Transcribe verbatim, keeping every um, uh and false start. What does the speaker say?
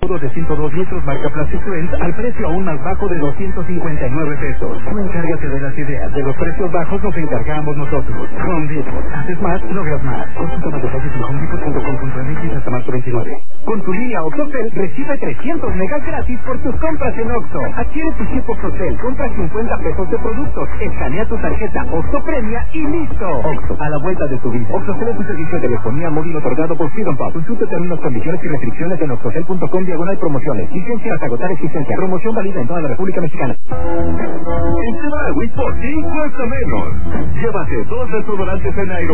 de ciento dos litros marca Plastic Friends al precio aún más bajo de doscientos cincuenta y nueve pesos. Tú encárgate de las ideas, de los precios bajos nos encargamos nosotros. Home Depot. Haces más, logras más. Consulta más detalles en home depot punto com punto m x hasta marzo veintinueve. Con tu línea OXXOCEL recibe trescientos megas gratis por tus compras en Oxxo. Adquiere tu chip OXXOCEL, compra cincuenta pesos de productos, escanea tu tarjeta Oxxo Premia y listo. Oxxo, a la vuelta de tu vida. OXXOCEL es un servicio de telefonía móvil otorgado por Freedom Pop. Consulta términos, condiciones y restricciones en oxxocel punto com diagonal promociones. Licencia hasta agotar existencia. Promoción válida en toda la República Mexicana. En Chedraui por ti cuesta menos. Llévate dos desodorantes en aire